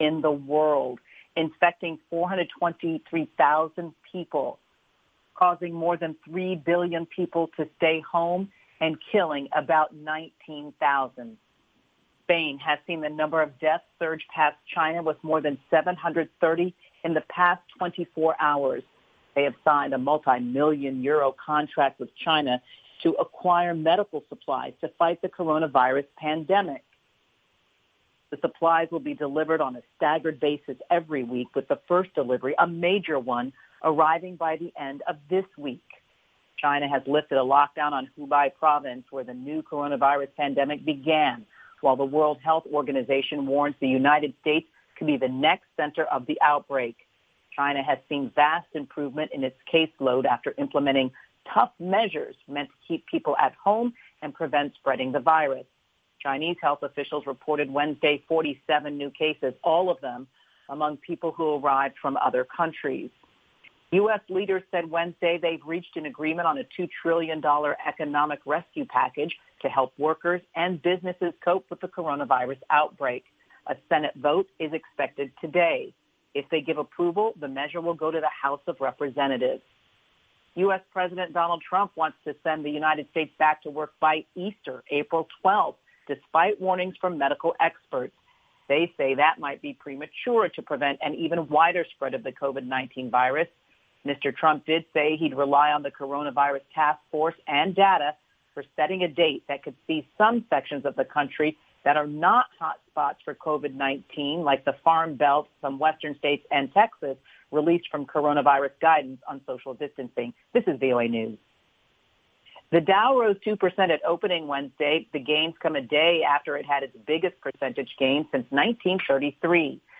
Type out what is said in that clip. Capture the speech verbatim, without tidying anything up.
in the world, infecting four hundred twenty-three thousand people, causing more than three billion people to stay home and killing about nineteen thousand. Spain has seen the number of deaths surge past China with more than seven hundred thirty in the past twenty-four hours. They have signed a multi-million euro contract with China to acquire medical supplies to fight the coronavirus pandemic. The supplies will be delivered on a staggered basis every week, with the first delivery, a major one, arriving by the end of this week. China has lifted a lockdown on Hubei province where the new coronavirus pandemic began, while the World Health Organization warns the United States could be the next center of the outbreak. China has seen vast improvement in its caseload after implementing tough measures meant to keep people at home and prevent spreading the virus. Chinese health officials reported Wednesday forty-seven new cases, all of them among people who arrived from other countries. U S leaders said Wednesday they've reached an agreement on a two trillion dollars economic rescue package to help workers and businesses cope with the coronavirus outbreak. A Senate vote is expected today. If they give approval, the measure will go to the House of Representatives. U S President Donald Trump wants to send the United States back to work by Easter, April twelfth, despite warnings from medical experts. They say that might be premature to prevent an even wider spread of the COVID nineteen virus. Mister Trump did say he'd rely on the coronavirus task force and data for setting a date that could see some sections of the country that are not hot spots for COVID nineteen, like the Farm Belt, some western states, and Texas, released from coronavirus guidance on social distancing. This is V O A News. The Dow rose two percent at opening Wednesday. The gains come a day after it had its biggest percentage gain since nineteen thirty-three.